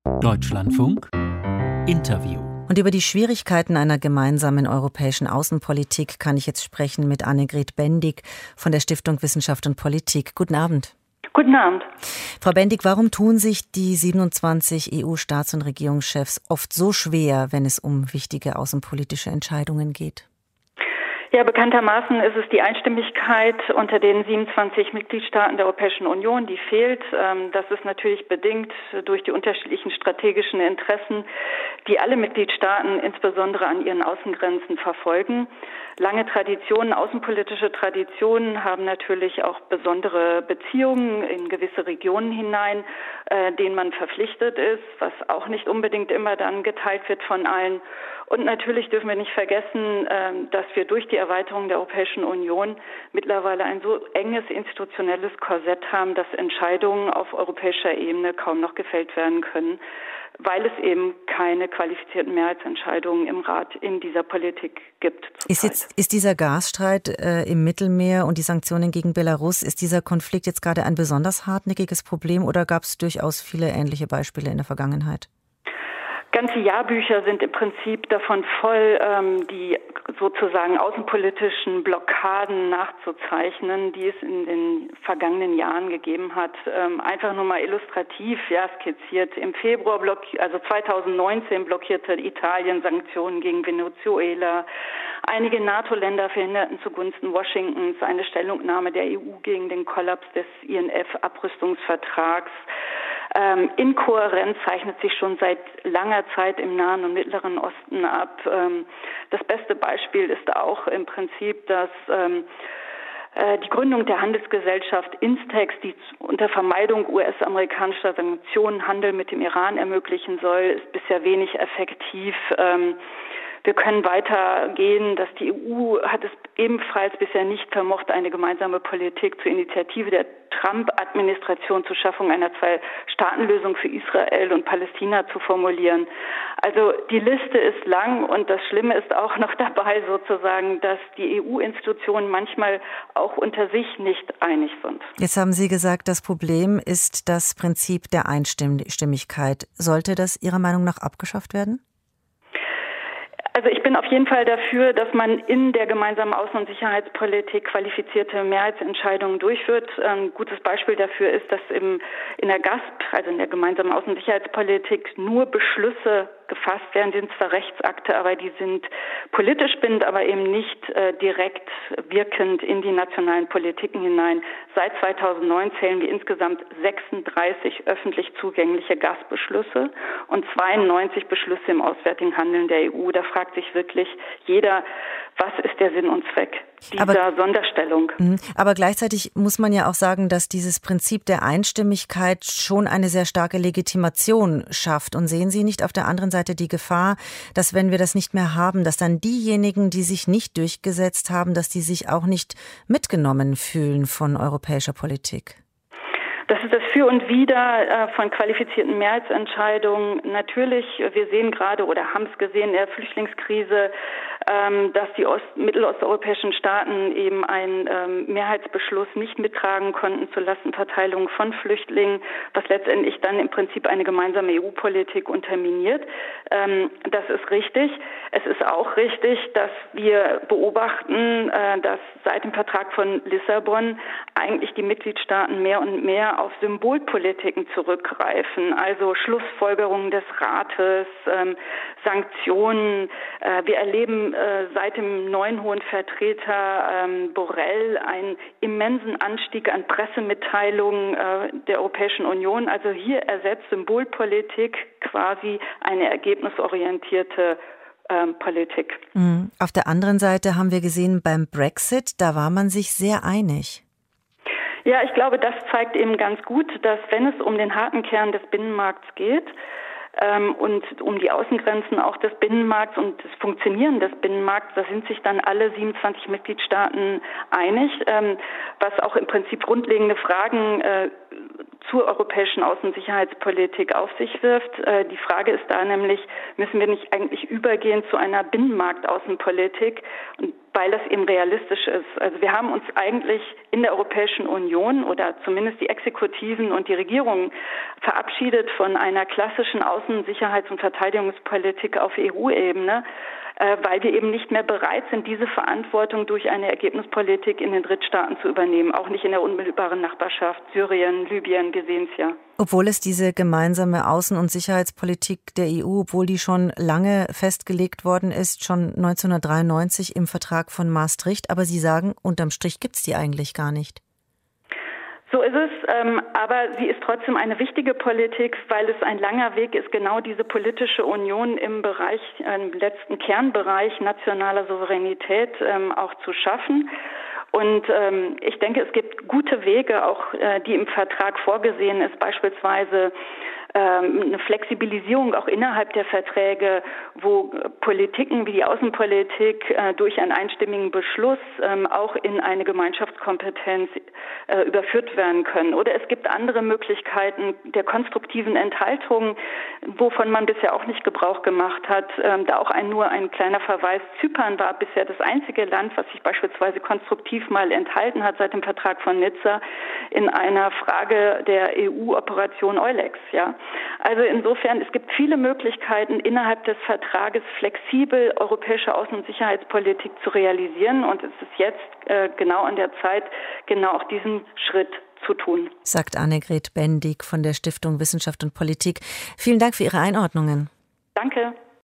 Deutschlandfunk Interview. Und über die Schwierigkeiten einer gemeinsamen europäischen Außenpolitik kann ich jetzt sprechen mit Annegret Bendig von der Stiftung Wissenschaft und Politik. Guten Abend. Guten Abend. Frau Bendig, warum tun sich die 27 EU-Staats- und Regierungschefs oft so schwer, wenn es um wichtige außenpolitische Entscheidungen geht? Ja, bekanntermaßen ist es die Einstimmigkeit unter den 27 Mitgliedstaaten der Europäischen Union, die fehlt. Das ist natürlich bedingt durch die unterschiedlichen strategischen Interessen, die alle Mitgliedstaaten insbesondere an ihren Außengrenzen verfolgen. Lange Traditionen, außenpolitische Traditionen haben natürlich auch besondere Beziehungen in gewisse Regionen hinein, denen man verpflichtet ist, was auch nicht unbedingt immer dann geteilt wird von allen. Und natürlich dürfen wir nicht vergessen, dass wir durch die Erweiterung der Europäischen Union mittlerweile ein so enges institutionelles Korsett haben, dass Entscheidungen auf europäischer Ebene kaum noch gefällt werden können, weil es eben keine qualifizierten Mehrheitsentscheidungen im Rat in dieser Politik gibt. Ist dieser Gasstreit im Mittelmeer und die Sanktionen gegen Belarus, ist dieser Konflikt jetzt gerade ein besonders hartnäckiges Problem oder gab es durchaus viele ähnliche Beispiele in der Vergangenheit? Ganze Jahrbücher sind im Prinzip davon voll, die sozusagen außenpolitischen Blockaden nachzuzeichnen, die es in den vergangenen Jahren gegeben hat. Einfach nur mal illustrativ, skizziert. Im Februar, 2019 blockierte Italien Sanktionen gegen Venezuela. Einige NATO-Länder verhinderten zugunsten Washingtons eine Stellungnahme der EU gegen den Kollaps des INF-Abrüstungsvertrags. Inkohärenz zeichnet sich schon seit langer Zeit im Nahen und Mittleren Osten ab. Das beste Beispiel ist auch im Prinzip, dass die Gründung der Handelsgesellschaft Instex, die unter Vermeidung US-amerikanischer Sanktionen Handel mit dem Iran ermöglichen soll, ist bisher wenig effektiv. Wir können weitergehen, dass die EU hat es ebenfalls bisher nicht vermocht, eine gemeinsame Politik zur Initiative der Trump-Administration zur Schaffung einer Zwei-Staaten-Lösung für Israel und Palästina zu formulieren. Also die Liste ist lang und das Schlimme ist auch noch dabei sozusagen, dass die EU-Institutionen manchmal auch unter sich nicht einig sind. Jetzt haben Sie gesagt, das Problem ist das Prinzip der Einstimmigkeit. Sollte das Ihrer Meinung nach abgeschafft werden? Also ich bin auf jeden Fall dafür, dass man in der gemeinsamen Außen- und Sicherheitspolitik qualifizierte Mehrheitsentscheidungen durchführt. Ein gutes Beispiel dafür ist, dass in der GASP, also in der gemeinsamen Außen- und Sicherheitspolitik, nur Beschlüsse gefasst werden, sind zwar Rechtsakte, aber die sind politisch bindend, aber eben nicht direkt wirkend in die nationalen Politiken hinein. Seit 2009 zählen wir insgesamt 36 öffentlich zugängliche GASP-Beschlüsse und 92 Beschlüsse im auswärtigen Handeln der EU. Da fragt sich wirklich jeder, was ist der Sinn und Zweck dieser Sonderstellung? Aber gleichzeitig muss man ja auch sagen, dass dieses Prinzip der Einstimmigkeit schon eine sehr starke Legitimation schafft. Und sehen Sie nicht auf der anderen Seite die Gefahr, dass wenn wir das nicht mehr haben, dass dann diejenigen, die sich nicht durchgesetzt haben, dass die sich auch nicht mitgenommen fühlen von europäischer Politik? Das ist das Für und Wider von qualifizierten Mehrheitsentscheidungen. Natürlich, wir sehen gerade oder haben es gesehen in der Flüchtlingskrise, dass die mittelosteuropäischen Staaten eben einen Mehrheitsbeschluss nicht mittragen konnten zur Lastenverteilung von Flüchtlingen, was letztendlich dann im Prinzip eine gemeinsame EU-Politik unterminiert. Das ist richtig. Es ist auch richtig, dass wir beobachten, dass seit dem Vertrag von Lissabon eigentlich die Mitgliedstaaten mehr und mehr auf Symbolpolitiken zurückgreifen, also Schlussfolgerungen des Rates, Sanktionen. Wir erleben seit dem neuen hohen Vertreter Borrell einen immensen Anstieg an Pressemitteilungen der Europäischen Union. Also hier ersetzt Symbolpolitik quasi eine ergebnisorientierte Politik. Auf der anderen Seite haben wir gesehen, beim Brexit, da war man sich sehr einig. Ja, ich glaube, das zeigt eben ganz gut, dass wenn es um den harten Kern des Binnenmarkts geht und um die Außengrenzen auch des Binnenmarkts und das Funktionieren des Binnenmarkts, da sind sich dann alle 27 Mitgliedstaaten einig, was auch im Prinzip grundlegende Fragen zur europäischen Außensicherheitspolitik auf sich wirft. Die Frage ist da nämlich, müssen wir nicht eigentlich übergehen zu einer Binnenmarktaußenpolitik, weil das eben realistisch ist. Also wir haben uns eigentlich in der Europäischen Union oder zumindest die Exekutiven und die Regierungen verabschiedet von einer klassischen Außen-, Sicherheits- und Verteidigungspolitik auf EU-Ebene, weil wir eben nicht mehr bereit sind, diese Verantwortung durch eine Ergebnispolitik in den Drittstaaten zu übernehmen, auch nicht in der unmittelbaren Nachbarschaft, Syrien, Libyen, wir sehen es ja. Obwohl es diese gemeinsame Außen- und Sicherheitspolitik der EU, obwohl die schon lange festgelegt worden ist, schon 1993 im Vertrag von Maastricht, aber Sie sagen, unterm Strich gibt es die eigentlich gar nicht. So ist es, aber sie ist trotzdem eine wichtige Politik, weil es ein langer Weg ist, genau diese politische Union im Bereich, im letzten Kernbereich nationaler Souveränität auch zu schaffen. Und ich denke, es gibt gute Wege, auch die im Vertrag vorgesehen ist, beispielsweise eine Flexibilisierung auch innerhalb der Verträge, wo Politiken wie die Außenpolitik durch einen einstimmigen Beschluss auch in eine Gemeinschaftskompetenz überführt werden können. Oder es gibt andere Möglichkeiten der konstruktiven Enthaltung, wovon man bisher auch nicht Gebrauch gemacht hat. Da auch nur ein kleiner Verweis. Zypern war bisher das einzige Land, was sich beispielsweise konstruktiv mal enthalten hat seit dem Vertrag von Nizza in einer Frage der EU-Operation EULEX, ja. Also insofern, es gibt viele Möglichkeiten, innerhalb des Vertrages flexibel europäische Außen- und Sicherheitspolitik zu realisieren. Und es ist jetzt genau an der Zeit, genau auch diesen Schritt zu tun. Sagt Annegret Bendig von der Stiftung Wissenschaft und Politik. Vielen Dank für Ihre Einordnungen. Danke.